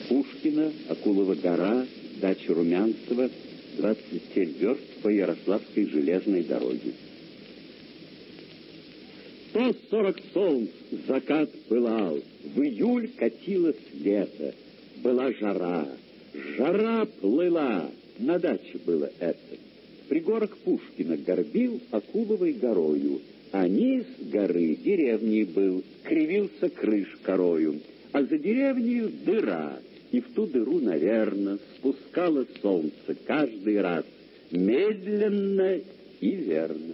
Пушкина, Акулова гора, дача Румянцева, 27 верст по Ярославской железной дороге. 140 солнц закат пылал, в июль катилось лето. Была жара, жара плыла, на даче было это. Пригорок Пушкина горбил Акуловой горою, а низ горы деревней был, кривился крыш корою, а за деревнею дыра, и в ту дыру, наверно, спускало солнце каждый раз, медленно и верно.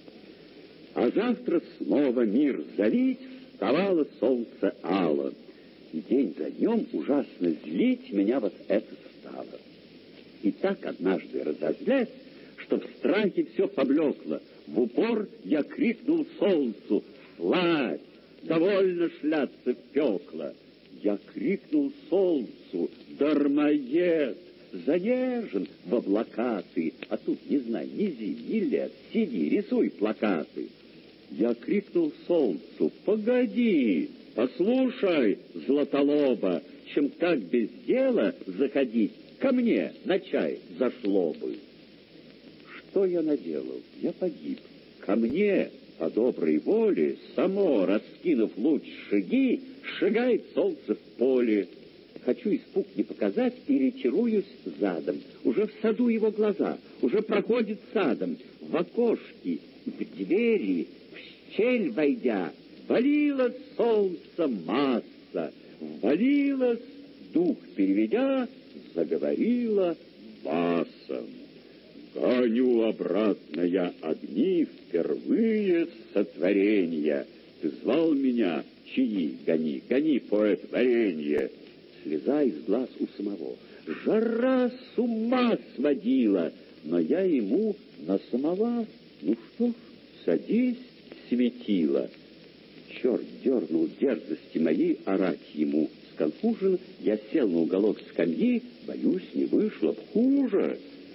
А завтра снова мир залить, вставало солнце ало, и день за днем ужасно злить меня вот это стало. И так однажды разозлясь, что в страхе все поблекло, в упор я крикнул солнцу: «Слазь! Довольно шляться в пекло!» Я крикнул солнцу: «Дармоед! Занежен в облака ты, а тут не знай ни зим, ни лет, сиди, рисуй плакаты». Я крикнул солнцу: «Погоди, послушай, Златолоба, чем так без дела заходить, ко мне на чай зашло бы». Что я наделал? Я погиб. Ко мне, по доброй воле, само, раскинув луч шаги, шагает солнце в поле. Хочу испуг не показать и ретируюсь задом. Уже в саду его глаза, уже проходит садом. В окошке, в двери, в щель войдя, валилось солнце масса, валилось, дух переведя, заговорила басом. Гоню обратно я огни впервые сотворения. Ты звал меня, чаи гони, гони, поэт, варенье. Слеза из глаз у самого. Жара с ума сводила, но я ему на самовар. Ну что ж, садись, светило. Черт дернул дерзости моей орать ему. Сконфужен, я сел на уголок скамьи, боюсь, не вышло б хуже.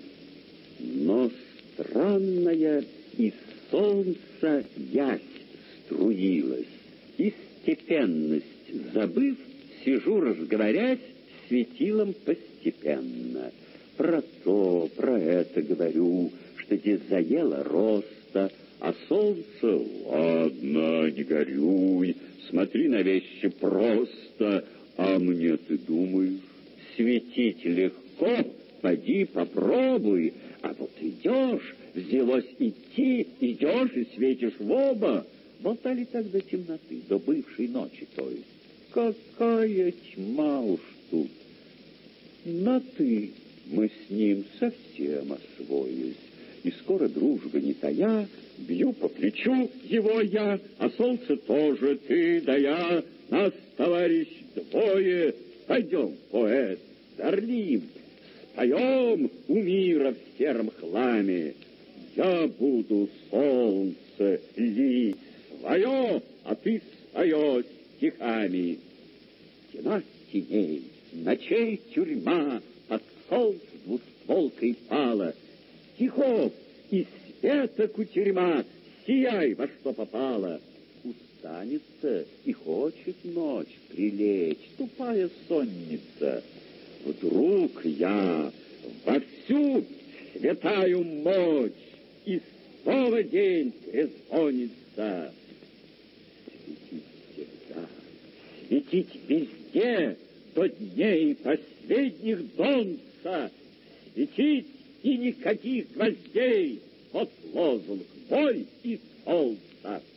Но странная из солнца ясь струилась, и степенность забыв, сижу, разговорясь, светилом постепенно. Про то, про это говорю, что здесь заело роста, а солнце, ладно, не горюй, смотри на вещи просто, а мне, ты думаешь, светить легко? Поди попробуй, а вот идешь, взялось идти, идешь и светишь в оба. Болтали так до темноты, до бывшей ночи той. Какая тьма уж тут! На «ты» мы с ним совсем освоились, и скоро дружба не тая, бью по плечу его я, а солнце тоже ты да я, нас, товарищ, двое, пойдем, поэт, Дарлим, споем у мира в сером хламе. Я буду солнце лить свое, а ты свое стихами. Стена теней, ночей тюрьма, под солнце двустволкой пала. Стихов и света кутерьма, сияй во что попало. Устанется и хочет ночь прилечь, тупая сонница. Вдруг я во всю святаю мощь, и снова день трезвонится. Светить всегда, светить везде, до дней последних донца, светить и никаких гвоздей, вот лозунг мой и солнца.